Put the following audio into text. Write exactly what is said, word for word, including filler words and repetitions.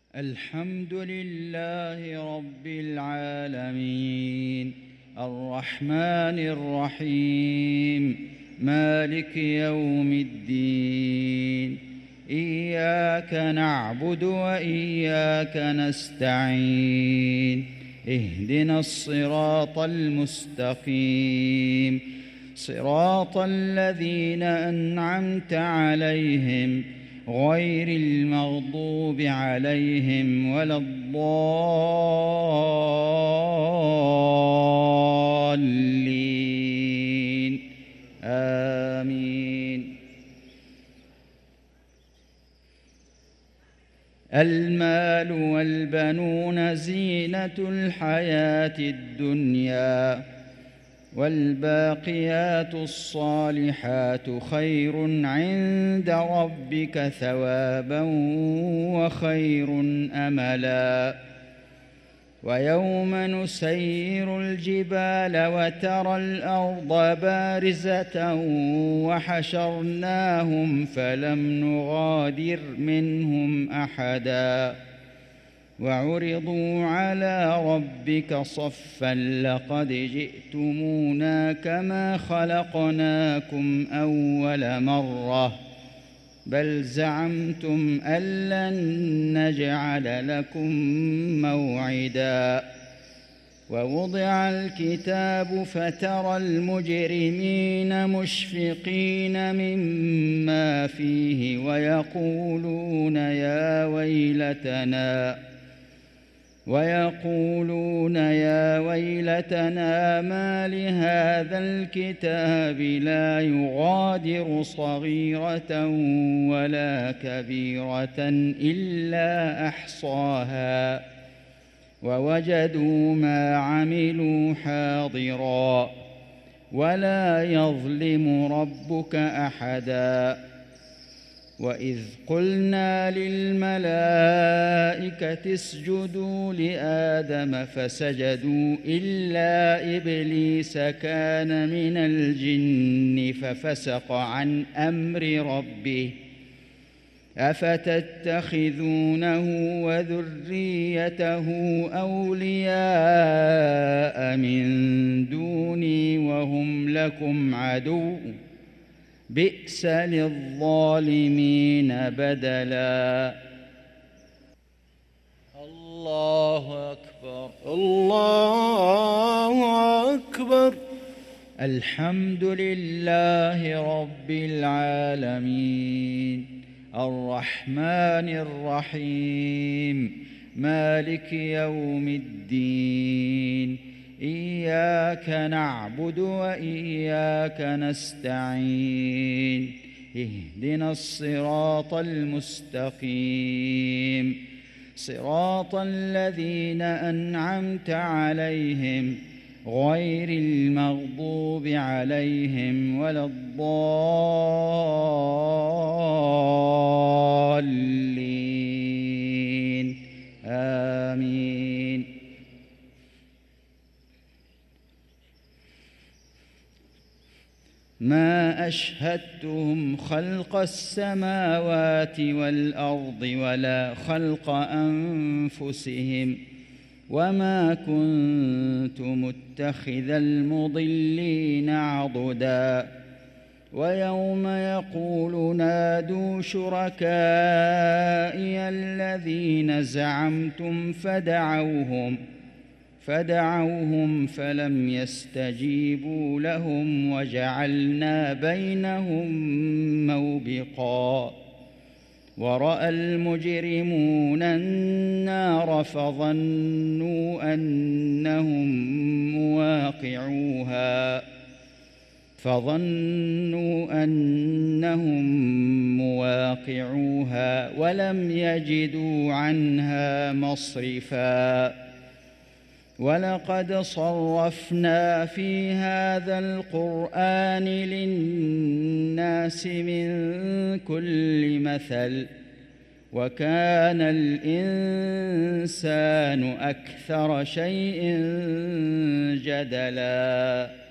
الحمد لله رب العالمين الرحمن الرحيم مالك يوم الدين إياك نعبد وإياك نستعين اهدنا الصراط المستقيم صراط الذين أنعمت عليهم غير المغضوب عليهم ولا الضالين آمين. المال والبنون زينة الحياة الدنيا والباقيات الصالحات خير عند ربك ثوابا وخير أملا. ويوم نسير الجبال وترى الأرض بارزة وحشرناهم فلم نغادر منهم أحدا وعرضوا على ربك صفا لقد جئتمونا كما خلقناكم أول مرة بل زعمتم أن لن نجعل لكم موعدا. ووضع الكتاب فترى المجرمين مشفقين مما فيه ويقولون يا ويلتنا ويقولون يا ويلتنا ما لهذا الكتاب لا يغادر صغيرة ولا كبيرة إلا أحصاها ووجدوا ما عملوا حاضرا ولا يظلم ربك أحدا. وإذ قلنا للملائكة اسجدوا لآدم فسجدوا إلا إبليس كان من الجن ففسق عن أمر ربه أفتتخذونه وذريته أولياء من دوني وهم لكم عدو بئس للظالمين بدلا. الله أكبر الله أكبر. الحمد لله رب العالمين الرحمن الرحيم مالك يوم الدين إياك نعبد وإياك نستعين اهدنا الصراط المستقيم صراط الذين أنعمت عليهم غير المغضوب عليهم ولا الضالين آمين. ما أشهدتهم خلق السماوات والأرض ولا خلق أنفسهم وما كنت متخذ المضلين عضدا. ويوم يقول نادوا شركائي الذين زعمتم فدعوهم فدعوهم فلم يستجيبوا لهم وجعلنا بينهم موبقا. ورأى المجرمون النار فظنوا أنهم مواقعوها فظنوا أنهم مواقعوها ولم يجدوا عنها مصرفا. ولقد صرفنا في هذا القرآن للناس من كل مثل وكان الإنسان أكثر شيء جدلا.